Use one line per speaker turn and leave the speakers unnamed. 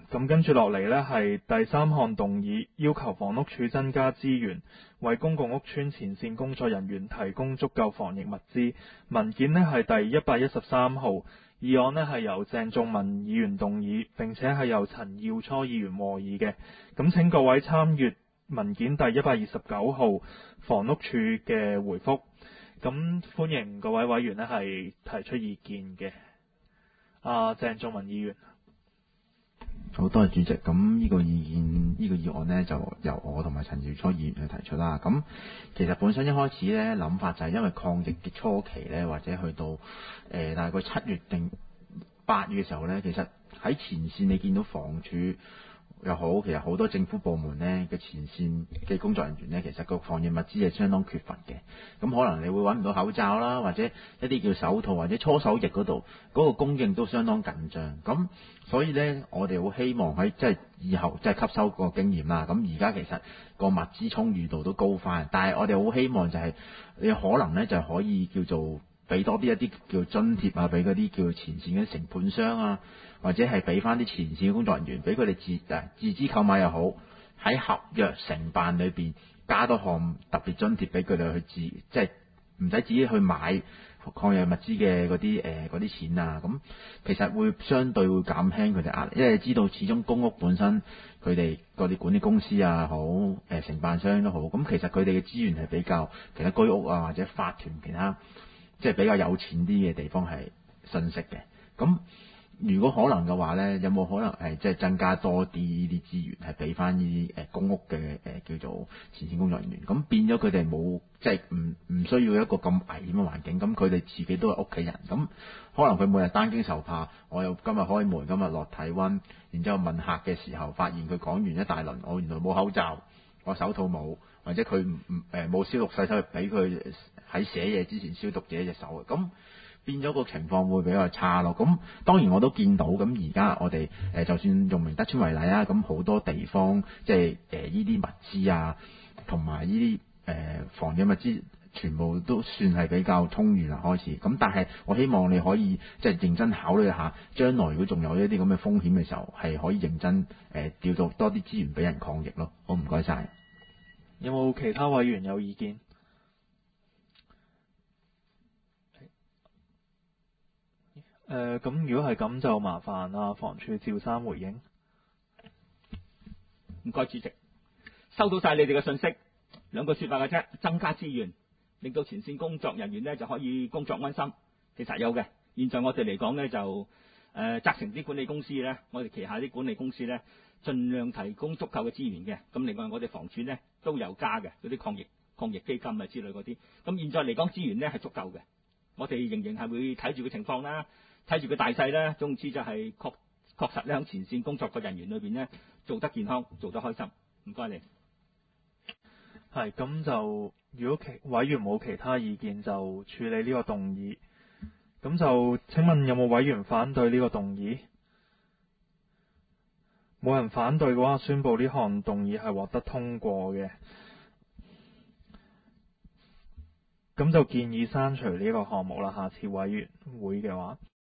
咁跟住落嚟呢，係第三項動議，要求房屋署增加資源，為公共屋邨前線工作人員提供足夠防疫物資。文件呢係第113號，議案呢係由鄭仲文議員動議，並且係由陳耀初議員和議嘅。咁請各位參閱文件第129號房屋署嘅回覆。咁歡迎各位委員呢係提出意見嘅。鄭仲文議員。
好多謝主席。咁呢個意見，呢個議案呢，就由我同埋陳耀初議員去提出啦。咁其實本身一開始呢，諗法就係因為抗疫嘅初期呢，或者去到大概7月定8月嘅時候呢，其實喺前線你見到房署又好，其實好多政府部門呢嘅前線嘅工作人員呢，其實個防疫物資係相當缺乏嘅。咁可能你會揾唔到口罩啦，或者一啲叫手套或者搓手液嗰度，嗰個供應都相當緊張。咁所以呢，我哋好希望喺即係以後即係吸收個經驗啦。咁而家其實個物資充裕度都高翻，但係我哋好希望就係你可能呢就可以叫做俾多啲一啲叫津貼啊，俾嗰啲叫前線嘅承判商啊，或者係俾翻啲前線嘅工作人員，俾佢哋自資購買又好，喺合約承辦裏邊加多項特別津貼俾佢哋去即係唔使自己去買抗疫物資嘅嗰啲錢啊。咁其實會相對會減輕佢哋壓力，因為你知道始終公屋本身佢哋嗰啲管理公司啊好，承辦商都好，咁其實佢哋嘅資源係比較其他居屋啊或者法團其他即係比較有錢啲嘅地方係遜色嘅。咁如果可能嘅話呢，有冇可能係即係增加多啲呢啲資源係俾翻呢啲公屋嘅叫做前線工作人員？咁變咗佢哋冇即係唔需要一個咁危險嘅環境，咁佢哋自己都係屋企人，咁可能佢每日單驚受怕，我又今日開門，今日落體溫，然之後問客嘅時候發現佢講完一大輪，我原來冇口罩，我手套冇，或者佢冇消毒洗手液俾佢喺寫嘢之前消毒自己隻手，咁變咗個情況會比較差咯。咁當然我都見到，咁而家我哋就算用明德邨為例啊，咁好多地方即係呢啲物資啊，同埋呢啲防疫物資，全部都算係比較充裕啦開始。咁但係我希望你可以即係認真考慮一下，將來如果仲有一啲咁嘅風險嘅時候，係可以認真調到多啲資源俾人抗疫咯。好，唔該晒。
有冇其他委員有意見？咁如果係咁，就麻煩房署趙生回應。
唔該，主席，收到晒你哋嘅信息，兩個說法嘅啫，增加資源，令到前線工作人員呢就可以工作安心。其實有嘅，現在我哋嚟講呢，就責成啲管理公司呢，我哋旗下啲管理公司呢，盡量提供足夠嘅資源嘅。咁另外我哋房署呢都有加嘅嗰啲抗疫基金啊之類嗰啲。咁現在嚟講資源呢係足夠嘅，我哋仍然係會睇住個情況啦，睇住個大細啦。總之就係確實咧喺前線工作嘅人員裏邊呢，做得健康，做得開心。唔該你。
係咁就，如果委員冇其他意見，就處理呢個動議。咁就請問有冇委員反對呢個動議？冇人反對嘅話，宣布呢項動議係獲得通過嘅。咁就建議刪除呢個項目啦。下次委員會嘅話。